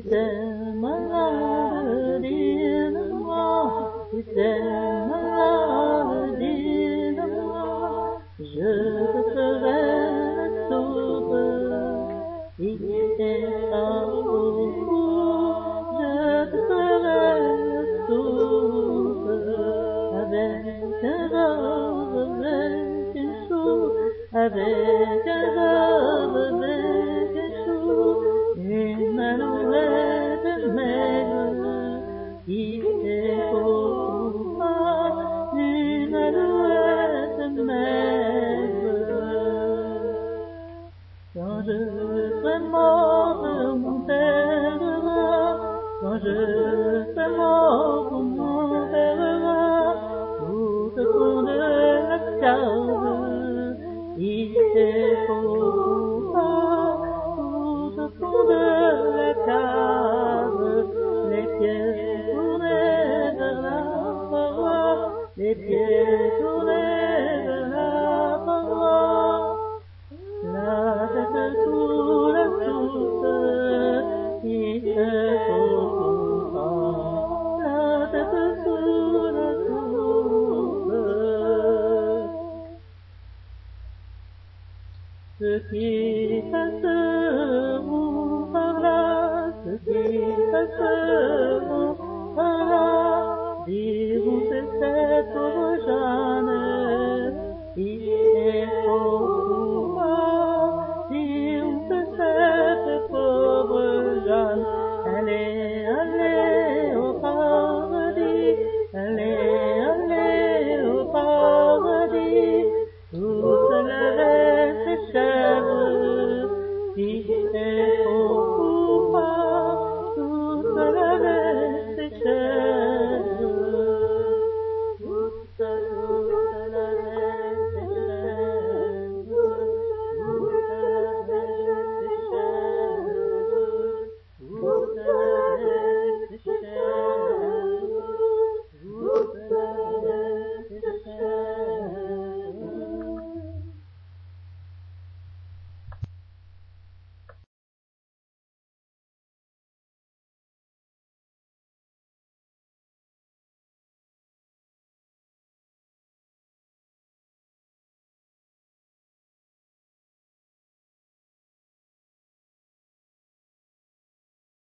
t'es malade, dis-le-moi. Si t'es malade, dis-le-moi. Je te ferai la soupe. Si t'es pas beaucoup, je te ferai la soupe. Avec un rose, avec une chou, avec un rose, avec un chou, une alouette maigre, qui fait beaucoup pas, une alouette maigre. Quand je serai mort, mon père, quand je serai mort, mon père, tout au fond de la cave, il fait beau pas, tout au fond de la cave, les pieds tournés vers la paroi, les pieds tournés vers la paroi, la tête sous la soupe, il fait beau pas, la tête sous la soupe. Ceux qui passeront par là, ceux qui passeront par là, diront c'est cette pauvre Jeanne.